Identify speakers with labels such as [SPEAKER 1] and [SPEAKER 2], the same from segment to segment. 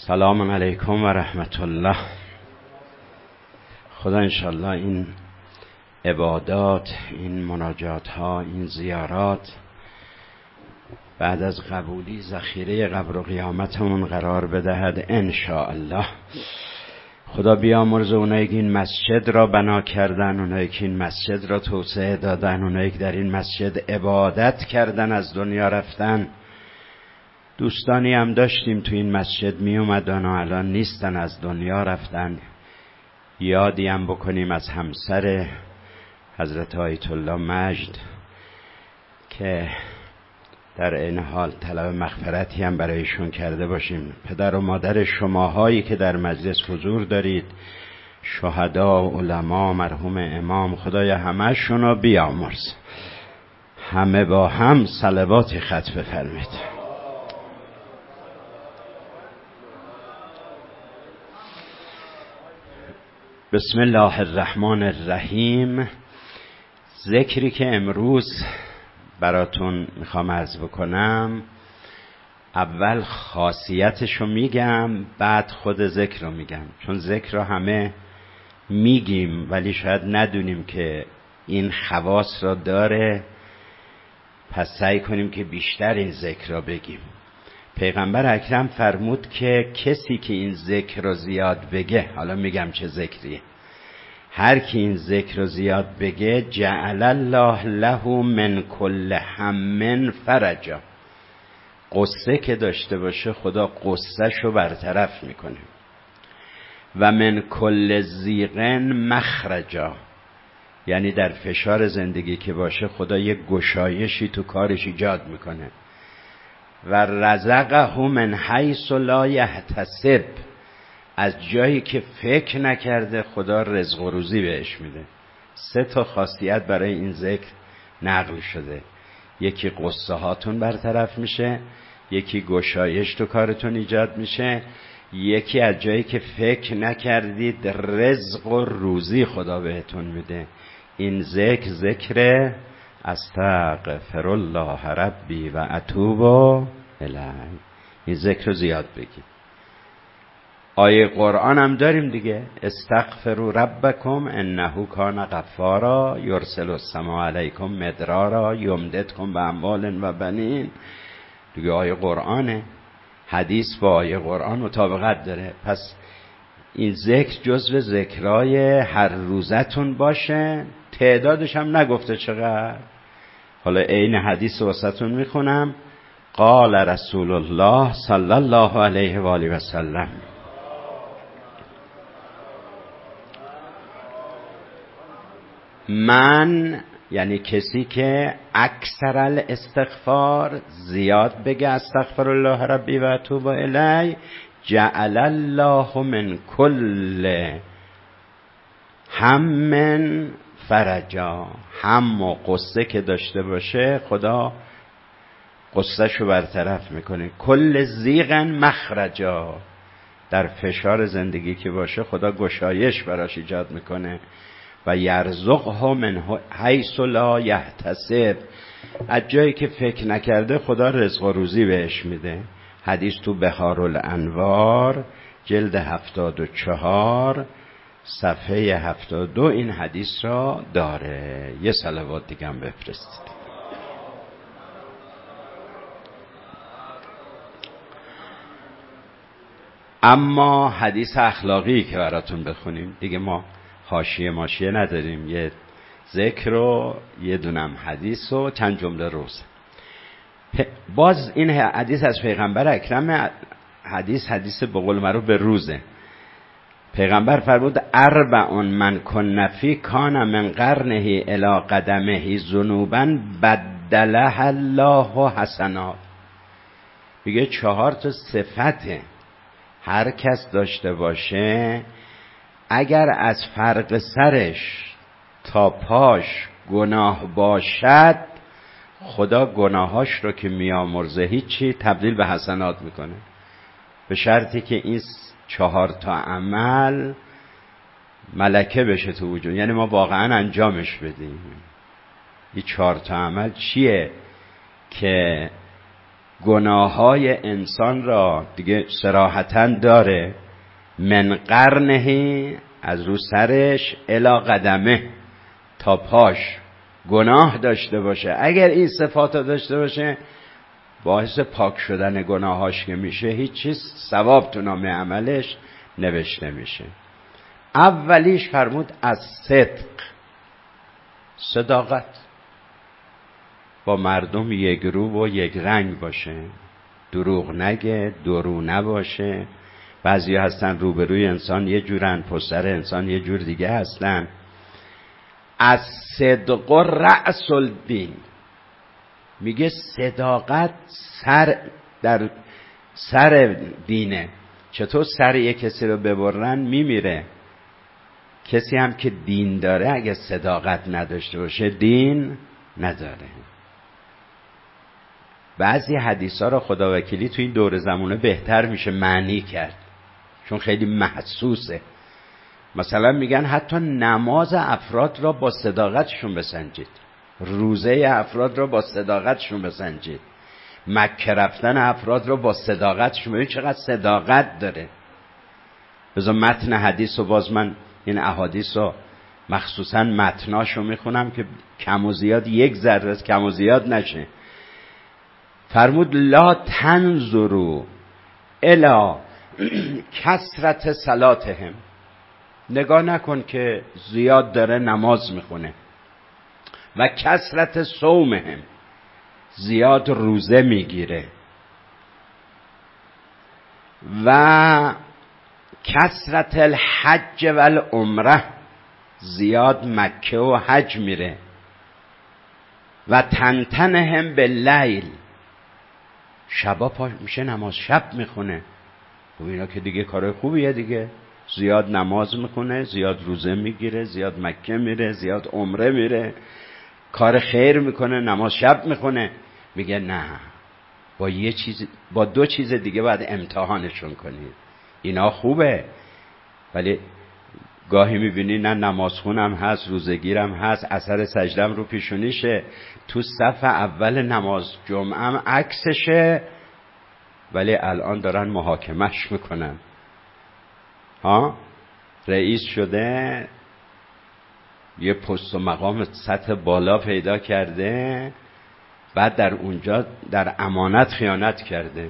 [SPEAKER 1] سلام علیکم و رحمت الله. خدا انشالله این عبادات، این مناجات ها، این زیارات بعد از قبولی ذخیره قبر و قیامتمون قرار بدهد انشاءالله. خدا بیامرز اونایی که این مسجد را بنا کردن، اونایی که این مسجد را توسعه دادن، اونایی که در این مسجد عبادت کردن از دنیا رفتن. دوستانی هم داشتیم تو این مسجد می اومدن و الان نیستن، از دنیا رفتن. یادی هم بکنیم از همسر حضرت آیت الله مجد که در این حال طلب مغفرتی هم برایشون کرده باشیم. پدر و مادر شماهایی که در مجلس حضور دارید، شهدا، علما، مرحوم امام، خدایا همه‌شون رو بیامرز. همه با هم صلواتی ختم بفرمایید. بسم الله الرحمن الرحیم. ذکری که امروز براتون میخوام عرض بکنم، اول خاصیتشو میگم، بعد خود ذکر رو میگم. چون ذکر رو همه میگیم ولی شاید ندونیم که این خواص را داره، پس سعی کنیم که بیشتر این ذکر را بگیم. پیغمبر اکرم فرمود که کسی که این ذکر رو زیاد بگه، حالا میگم چه ذکریه، هر کی این ذکر رو زیاد بگه جعل الله له من کل هم فرجا. قصه که داشته باشه خدا قصهش رو برطرف میکنه. و من کل ضیق مخرجا، یعنی در فشار زندگی که باشه خدا یک گشایشی تو کارش ایجاد میکنه. و رزقه من حیث لا یحتسب، از جایی که فکر نکرده خدا رزق و روزی بهش میده. 3 خاصیت برای این ذکر نقل شده. یکی قصه هاتون برطرف میشه، یکی گشایش تو کارتون ایجاد میشه، یکی از جایی که فکر نکردید رزق و روزی خدا بهتون میده. این ذکر استغفر الله ربی و اتوب الیه. این ذکر رو زیاد بگید. آیه قرآن هم داریم دیگه، استغفروا ربکم انه کان غفارا یرسل السماء علیکم مدرارا یمددکم باموال و بنین. دیگه آیه قرآنه. حدیث با آیه قرآن مطابقت داره. پس این ذکر جزو ذکرای هر روزتون باشه. تعدادش هم نگفته چقدر. حالا عین حدیث واسطون میخونم. قال رسول الله صلی الله علیه و آله و سلم، من، یعنی کسی که اکثر الاستغفار، زیاد بگه استغفر الله ربی و اتوب الیه، جعل الله من کل هم فرجا. هم و قصه که داشته باشه خدا قصه شو برطرف میکنه. کل ضیق مخرجا، در فشار زندگی که باشه خدا گشایش براش ایجاد میکنه. و یرزقه من حیث لا یحتسب، از جایی که فکر نکرده خدا رزق و روزی بهش میده. حدیث تو بحارالانوار جلد 74 صفحه 72 این حدیث را داره. یه صلوات دیگه هم بفرستید. اما حدیث اخلاقی که براتون بخونیم دیگه، ما حاشیه ماشیه نداریم، یه ذکر و یه دونم حدیث و چند جمله روز. باز این حدیث از پیغمبر اکرم، حدیث به قول معروف به روزه. پیغمبر فرمود اربع من کن فی کان من قرنه الی قدمه ذنوبا بدلها الله حسنات. میگه 4 صفته هر کس داشته باشه، اگر از فرق سرش تا پاش گناه باشد خدا گناهاش رو که میامرزه هیچی تبدیل به حسنات میکنه، به شرطی که این 4 عمل ملکه بشه تو وجود، یعنی ما واقعا انجامش بدیم. این 4 عمل چیه؟ که گناههای انسان را دیگه صراحتاً داره، من قرنه، از رو سرش، الی قدمه، تا پاش گناه داشته باشه. اگر این صفات داشته باشه باعث پاک شدن گناهاش که میشه، هیچ چیز ثواب تو نامه عملش نوشته میشه. اولیش فرمود از صدق، صداقت، با مردم یک رو و یک رنگ باشه، دروغ نگه، درو نباشه. بعضی هستن روبروی انسان یه جورن، پشت سر انسان یه جور دیگه هستن. از صدق و رأس الدین، میگه صداقت در سر دینه. چطور سر یک کسی رو ببرن میمیره. کسی هم که دین داره اگه صداقت نداشته باشه دین نداره. بعضی حدیثا رو خداوکیلی تو این دور زمانه بهتر میشه معنی کرد، چون خیلی محسوسه. مثلا میگن حتی نماز افراد را با صداقتشون بسنجید، روزه افراد را با صداقتشون بسنجید، مکه رفتن افراد را با صداقتشون. ببین چقدر صداقت داره. بذار متن حدیث رو باز من این احادیث رو مخصوصا متناشو میخونم که کم و زیاد یک ذره کم و زیاد نشه. فرمود لا تنظروا الی کثرت صلاتهم، نگاه نکن که زیاد داره نماز میخونه، و کثرت صومهم، زیاد روزه میگیره، و کثرت الحج و العمره، زیاد مکه و حج میره، و تنتنهم باللیل، شبا پاش میشه نماز شب میخونه. خب اینا که دیگه کارای خوبیه دیگه. زیاد نماز میخونه، زیاد روزه میگیره، زیاد مکه میره، زیاد عمره میره، کار خیر میکنه، نماز شب میخونه. میگه نه، با دو چیز دیگه باید امتحانشون کنید. اینا خوبه ولی گاهی میبینی نه نمازخونم هست، روزگیرم هست، اثر سجدم رو پیشونیشه، تو صف اول نماز جمعه عکسشه، ولی الان دارن محاکمش میکنن. رئیس شده، یه پست و مقام سطح بالا پیدا کرده، بعد در اونجا در امانت خیانت کرده.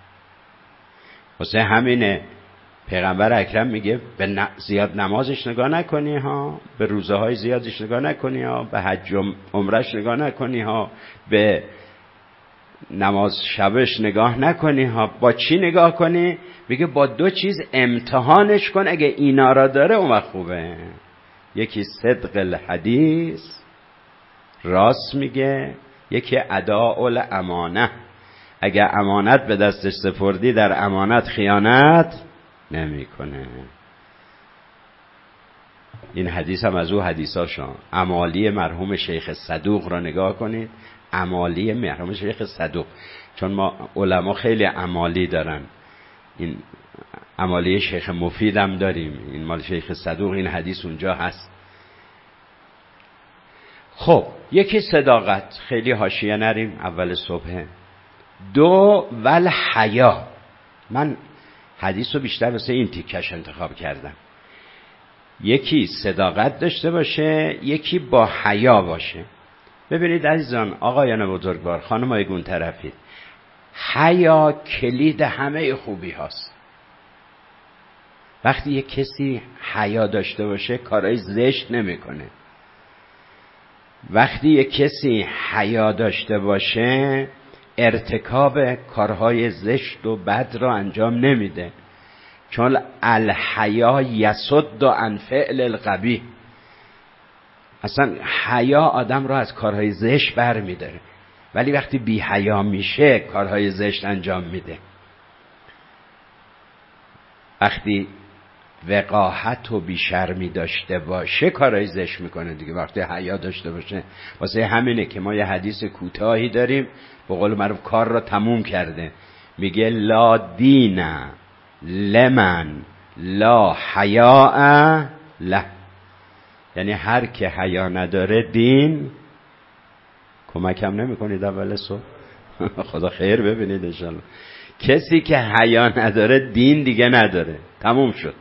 [SPEAKER 1] واسه همینه پیغمبر اکرم میگه به زیاد نمازش نگاه نکنی ها، به روزه های زیادش نگاه نکنی ها، به حج و عمرش نگاه نکنی ها، به نماز شبش نگاه نکنی ها. با چی نگاه کنی؟ میگه با دو چیز امتحانش کن، اگه اینا را داره اون وقت خوبه. یکی صدق الحدیث، راست میگه، یکی اداء الامانه، اگه امانت به دستش سپردی در امانت خیانت نمیکنه. این حدیث هم از او حدیثاشون. امالی مرحوم شیخ صدوق را نگاه کنید، امالی مرحوم شیخ صدوق، چون ما علما خیلی امالی دارن. این امالی شیخ مفید هم داریم، این مال شیخ صدوق، این حدیث اونجا هست. خب یکی صداقت، خیلی حاشیه نریم، اول صبح. دو والحیا، من حدیث رو بیشتر واسه این تیکش انتخاب کردم. یکی صداقت داشته باشه، یکی با حیا باشه. ببینید عزیزان، آقایان بزرگوار، خانمای گون طرفید، حیا کلید همه خوبی هاست. وقتی یک کسی حیا داشته باشه کارهای زشت نمیکنه. وقتی یک کسی حیا داشته باشه ارتکاب کارهای زشت و بد را انجام نمیده، چون الحیا یصد عن فعل القبیح. اصلا حیا آدم را از کارهای زشت بر میداره، ولی وقتی بی حیا میشه کارهای زشت انجام میده. وقتی وقاحت و بیشرمی داشته باشه کارهای زشت میکنه دیگه، وقتی حیا داشته باشه. واسه همینه که ما یه حدیث کوتاهی داریم، به قول معروف کار را تموم کرده. میگه لا دین لمن لا حیاء له، یعنی هر که حیا نداره دین. کمکم نمیکنید اول صبح؟ خدا خیر ببینید انشالله. کسی که حیا نداره دین دیگه نداره، تموم شد.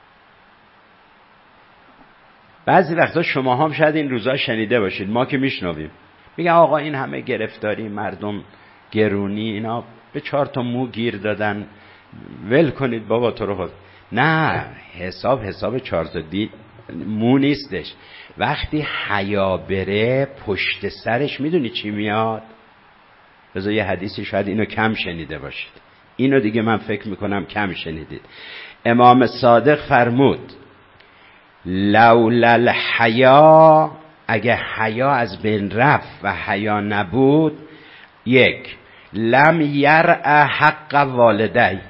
[SPEAKER 1] بعضی وقتا شما هم شاید این روزا شنیده باشید، ما که میشنویم میگن آقا این همه گرفتاری، مردم گرونی، اینا به 4 تا مو گیر دادن، ول کنید بابا تو رو خود. نه، حساب 4 تا مو نیستش. وقتی حیا بره پشت سرش میدونی چی میاد؟ بذار یه حدیثی، شاید اینو کم شنیده باشید، اینو دیگه من فکر میکنم کم شنیدید. امام صادق فرمود لولا الحیا، اگه حیا از بین رفت و حیا نبود، 1 لم یرع حق والدی،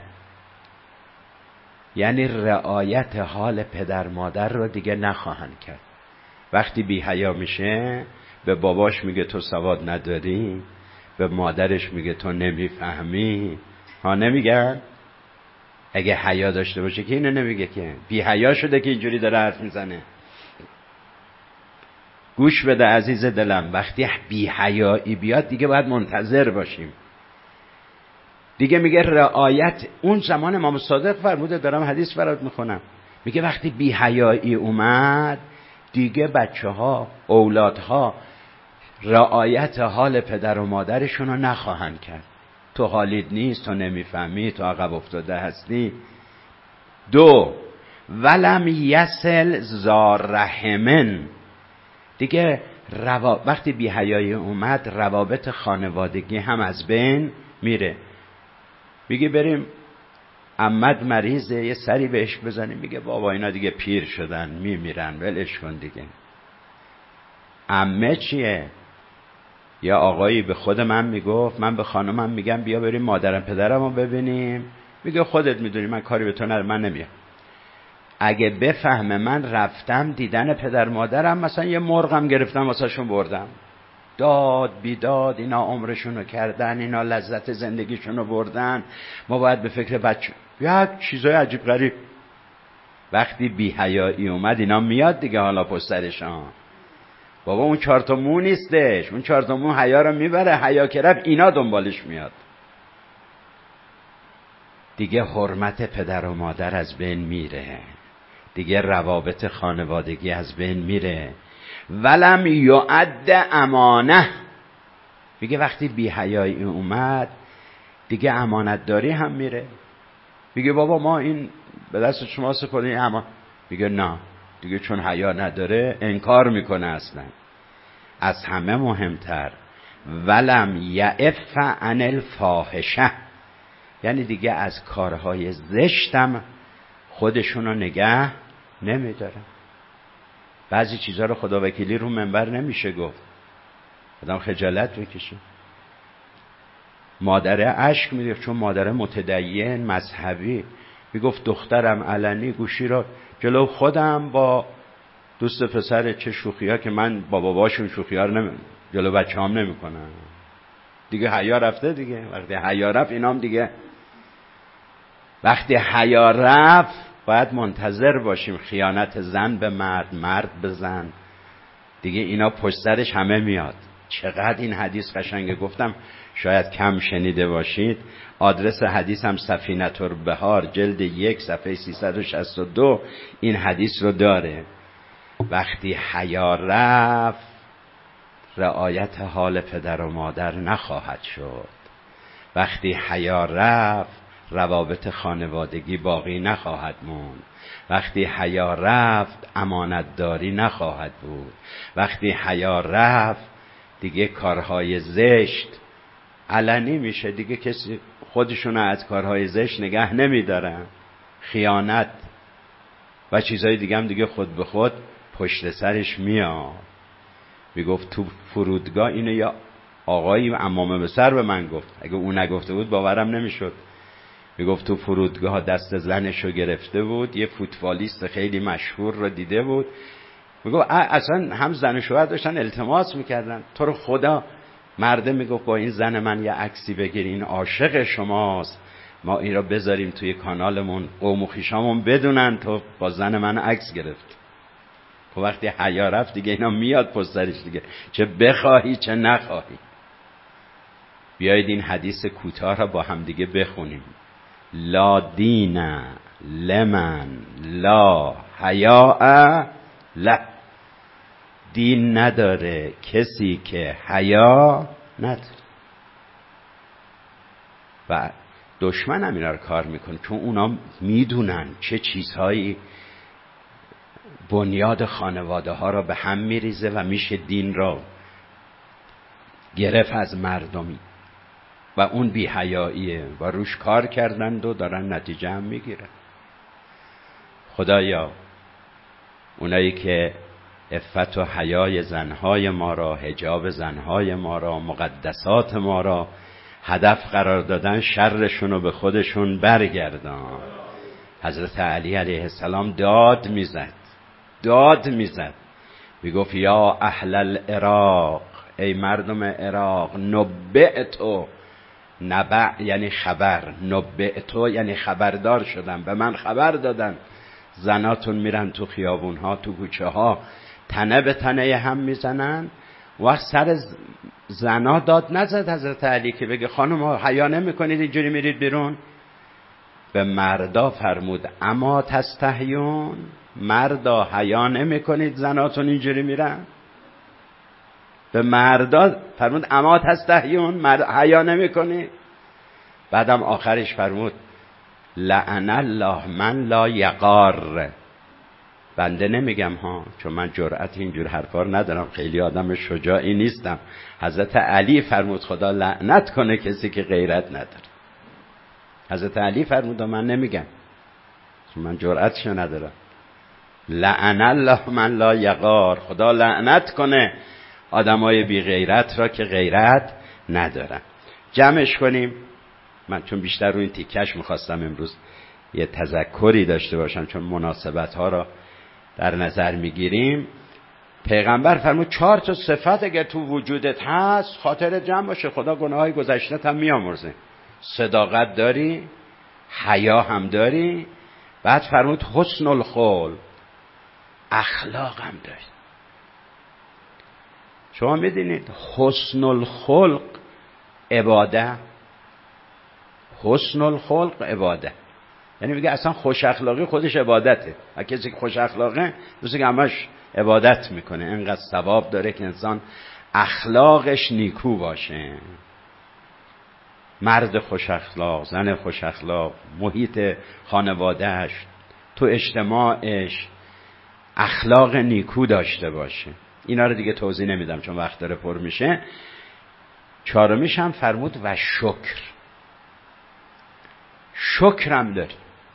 [SPEAKER 1] یعنی رعایت حال پدر مادر رو دیگه نخواهند کرد. وقتی بی حیا میشه به باباش میگه تو سواد نداری، به مادرش میگه تو نمیفهمی، ها نمیگن؟ اگه حیا داشته باشه که اینو نمیگه، که بی حیا شده که اینجوری داره حرف میزنه. گوش بده عزیز دلم، وقتی بی حیایی بیاد دیگه باید منتظر باشیم. دیگه میگه رعایت. اون زمان امام صادق فرموده، دارم حدیث برات میخونم، میگه وقتی بی حیایی اومد دیگه بچه‌ها، اولادها رعایت حال پدر و مادرشون رو نخواهند کرد. تو حالیت نیست، تو نمیفهمی، تو عقب افتاده هستی. 2 ولم یصل ذا رحمن، دیگه وقتی بی حیایی اومد روابط خانوادگی هم از بین میره. میگه بریم عمد مریضه، یه سری بهش بزنیم، میگه بابا اینا دیگه پیر شدن میمیرن، ولش کن دیگه. عمه چیه؟ یا آقایی به خود من میگفت، من به خانمم میگم بیا بریم مادرم پدرم رو ببینیم، میگه خودت میدونی من کاری به تو ندارم، من نمیام. اگه بفهمه من رفتم دیدن پدر مادرم، مثلا یه مرغم گرفتم واسه شون بردم، داد بیداد، اینا عمرشونو کردن، اینا لذت زندگیشونو بردن، ما باید به فکر بچه، یک چیزای عجیب غریب. وقتی بی حیایی اومد اینا میاد دیگه، حالا پسترشان بابا اون 4 تا مو نیستش، اون 4 تا مو حیا رو میبره، حیا که رفت اینا دنبالش میاد دیگه. حرمت پدر و مادر از بین میره دیگه، روابط خانوادگی از بین میره. ولم یعد امانه، میگه وقتی بی حیایی اومد دیگه امانت داری هم میره. میگه بابا ما این به دست شما سپردیم، اما میگه نه دیگه، چون حیا نداره انکار میکنه اصلا. از همه مهمتر ولم یعف عن الفاحشه، یعنی دیگه از کارهای زشتم خودشونو نگه نمیدارن. بعضی چیزها رو خدا وکیلی رو منبر نمیشه گفت، آدم خجالت بکشه. مادره اشک میریخت، چون مادره متدین مذهبی، میگفت دخترم علنی گوشی را جلو خودم با دوست پسر، چه شوخی ها که من با باباشون شوخی ها جلو بچه هم نمی کنم. دیگه حیا رفته دیگه. وقتی حیا رفت اینام دیگه، وقتی حیا رفت باید منتظر باشیم خیانت زن به مرد، مرد به زن، دیگه اینا پشت سرش همه میاد. چقدر این حدیث قشنگه، گفتم شاید کم شنیده باشید. آدرس حدیث هم سفینة البحار جلد 1 صفحه 362 این حدیث رو داره. وقتی حیا رفت رعایت حال پدر و مادر نخواهد شد. وقتی حیا رفت روابط خانوادگی باقی نخواهد موند. وقتی حیا رفت امانتداری نخواهد بود. وقتی حیا رفت دیگه کارهای زشت علنی میشه دیگه، کسی خودشون از کارهای زشت نگه نمیدارن. خیانت و چیزهای دیگه هم دیگه خود به خود پشت سرش میاد. میگفت تو فرودگاه، اینو یا آقایی عمامه به سر به من گفت، اگه اون نگفته بود باورم نمیشد. میگفت تو فرودگاه دست زنشو گرفته بود، یه فوتبالیست خیلی مشهور رو دیده بود. میگفت اصلا هم زن و شوهر داشتن التماس میکردن، تو رو خدا مرده میگفت با این زن من یه عکسی بگیر، این عاشق شماست، ما این رو بذاریم توی کانالمون، قوم و خویشامون بدونن تو با زن من عکس گرفت. خب وقتی حیا رفت دیگه اینا میاد پشت سرش دیگه، چه بخواهی چه نخواهی. بیایید این حدیث کوتاه را با هم دیگه بخونیم. لا دین لمن لا حیاء له. دین نداره کسی که حیا نداره. و دشمن هم اینا رو کار میکنه، چون اونا میدونن چه چیزهایی بنیاد خانواده ها را به هم میریزه و میشه دین را گرفت از مردمی و اون بی حیاییه و روش کار کردند و دارن نتیجه هم میگیرن. خدایا اونایی که عفت و حیای زنهای ما را، حجاب زنهای ما را، مقدسات ما را هدف قرار دادن، شرشون رو به خودشون برگردان. حضرت علی علیه السلام داد میزد میگفت یا اهل العراق، ای مردم عراق، نبئتو، نبع یعنی خبر، نبئتو یعنی خبردار شدم، به من خبر دادن زناتون میرن تو خیابون ها، تو کوچه ها، تنه به تنه هم میزنن. وقت سر زنا داد نزد حضرت علی که بگه خانم ها حیا نمی کنید اینجوری میرید بیرون. به مردا فرمود اما تستحیون، مردا حیا نمی کنید زناتون اینجوری میرن. به مردا فرمود اما تستحیون، حیا نمی کنید. بعدم آخرش فرمود لعن الله من لا یقار. بنده نمیگم ها، چون من جرأت اینجور حرفا رو ندارم، خیلی آدم شجاعی نیستم. حضرت علی فرمود خدا لعنت کنه کسی که غیرت نداره. حضرت علی فرمود و من نمیگم، چون من جرأتشو ندارم. لعن الله من لا یقار، خدا لعنت کنه آدمای بی غیرت را که غیرت ندارن. جمعش کنیم. من چون بیشتر روی این تیکش میخواستم امروز یه تذکری داشته باشم، چون مناسبت ها را در نظر میگیریم. پیغمبر فرمود 4 صفت اگر تو وجودت هست خاطر جمع باشه، خدا گناههای گذشته‌ت هم میامرزه. صداقت داری، حیا هم داری. بعد فرمود حسن الخلق، اخلاق هم داری. شما میدونید حسن الخلق عباده، حسن الخلق عباده، یعنی میگه اصلا خوش اخلاقی خودش عبادته. و کسی که خوش اخلاقه دوست که همش عبادت میکنه، اینقدر ثواب داره که انسان اخلاقش نیکو باشه. مرد خوش اخلاق، زن خوش اخلاق، محیط خانوادهش، تو اجتماعش اخلاق نیکو داشته باشه. اینا رو دیگه توضیح نمیدم چون وقت داره پر میشه. 4میش هم فرمود و شکرم داری.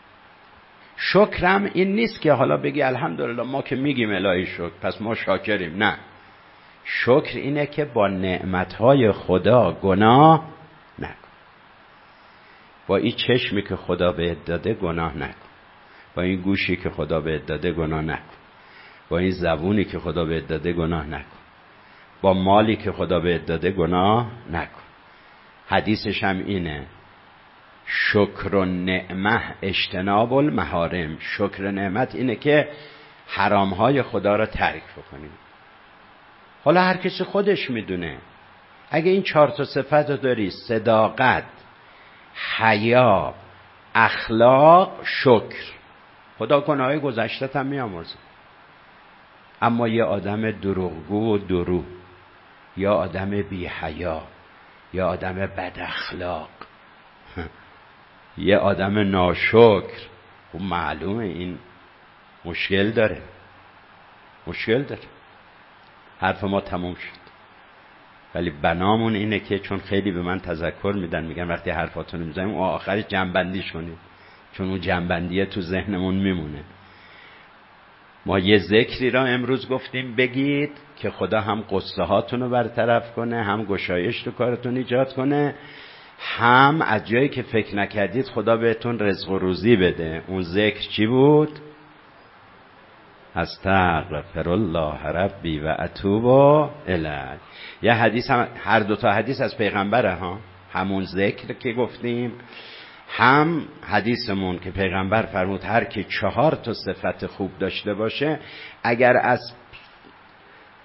[SPEAKER 1] شکرم این نیست که حالا بگی الحمدلله ما که میگیم الهی شکر پس ما شاکریم. نه، شکر اینه که با نعمتهای خدا گناه نکن. با این چشمی که خدا بهت داده گناه نکن، با این گوشی که خدا بهت داده گناه نکن، با این زبونی که خدا بهت داده گناه نکن، با مالی که خدا بهت داده گناه نکن. حدیثش هم اینه شکر النعمه اجتناب المحارم. شکر نعمت اینه که حرامهای خدا را ترک بکنیم. حالا هر کسی خودش میدونه. اگه این 4 صفت رو داری، صداقت، حیا، اخلاق، شکر، خدا گناههای گذشته‌ت هم میامرزه. اما یه آدم دروغگو و درو، یا آدم بی حیا، یا آدم بد اخلاق، یه آدم ناشکر، خب معلومه این مشکل داره. حرف ما تموم شد. ولی بنامون اینه که چون خیلی به من تذکر میدن، میگن وقتی حرفاتون میزنیم و آخرش جمع‌بندیش کنید، چون اون جمع‌بندیه تو ذهنمون میمونه. ما یه ذکری را امروز گفتیم بگید که خدا هم قصه هاتون رو برطرف کنه، هم گشایش تو کارتون ایجاد کنه، هم از جایی که فکر نکردید خدا بهتون رزق و روزی بده. اون ذکر چی بود؟ استغفر الله ربی و اتوب الیه. یه حدیث هم، هر 2 حدیث از پیغمبره ها، همون ذکر که گفتیم، هم حدیثمون که پیغمبر فرمود هر کی 4 صفت خوب داشته باشه، اگر از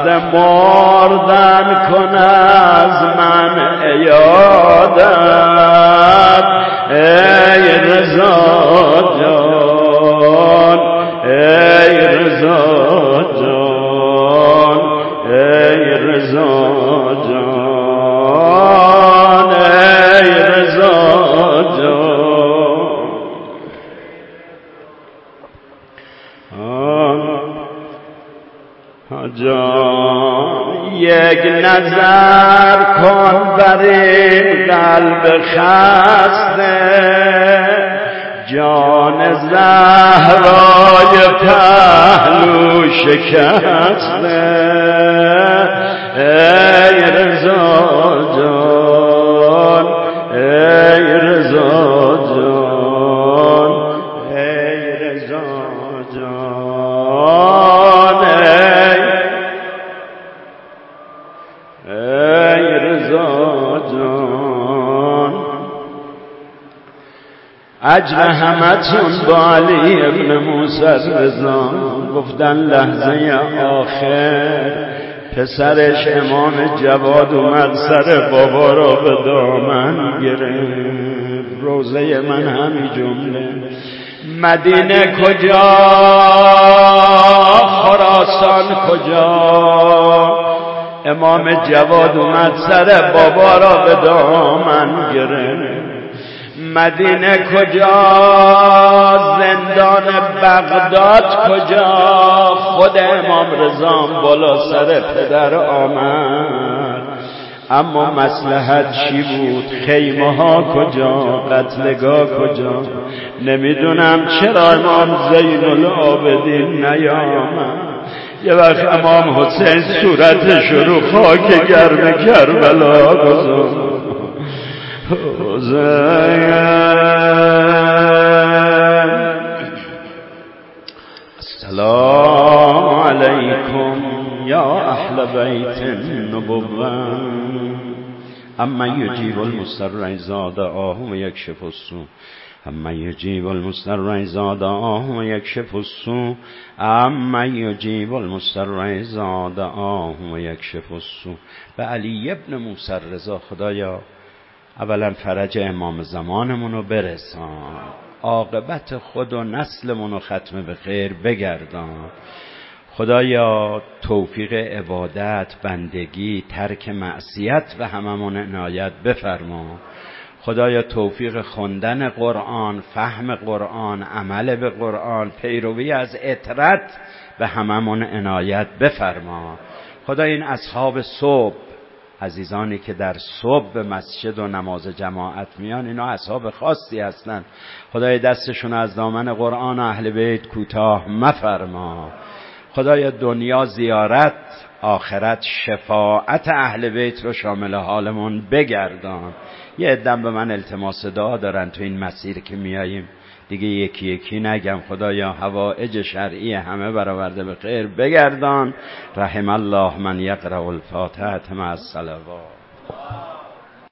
[SPEAKER 1] قصد مردن کن از من عیادت ای رضا جان ای رضا جان ای رضا جان ای رضا جان یک نظر کن بر این قلب خسته جان زهرای پهلو شکسته ای رضا جان ای رضا جان ای رضا جان ای رضا جان اجر همتون با علی ابن موسی رضا گفتن لحظه آخر پسرش امام جواد اومد سر بابا را به دامن گرفت روزه من همین جمله مدینه کجا خراسان کجا امام جواد اومد سر بابا را به دامن گرفت مدینه کجا زندان بغداد کجا خود امام رضا بالا سر پدر آمد اما مصلحت چی بود خیمه ها کجا قتلگاه کجا نمیدونم چرا امام زین العابدین نیامد یه وقت امام حسین صورتش رو خاک گرم کربلا گذاشت السلام علیکم یا اهل بیت النبوة اما یجیب المضطر اذا دعاه و یکشف السوء اما یجیب المضطر اذا دعاه و یکشف السوء اما یجیب المضطر اذا دعاه و یکشف السوء به علی ابن موسی رضا خدایا اولا فرج امام زمانمونو برسان عاقبت خود و نسلمونو ختم به خیر بگردان خدایا توفیق عبادت بندگی ترک معصیت و هممون عنایت بفرما خدایا توفیق خوندن قرآن فهم قرآن عمل به قرآن پیروی از اطرت به هممون عنایت بفرما خدای این اصحاب صبح عزیزانی که در صبح به مسجد و نماز جماعت میان اینا اصحاب خاصی هستند خدای دستشون از دامن قرآن و اهل بیت کوتاه مفرما خدای دنیا زیارت آخرت شفاعت اهل بیت رو شامل حالمون بگردان یه عدم به من التماس دعا دارن تو این مسیر که میاییم دیگه یکی یکی نگم خدایا حوائج شرعی همه برآورده به خیر بگردان رحم الله من یقرأ الفاتحه مع الصلوات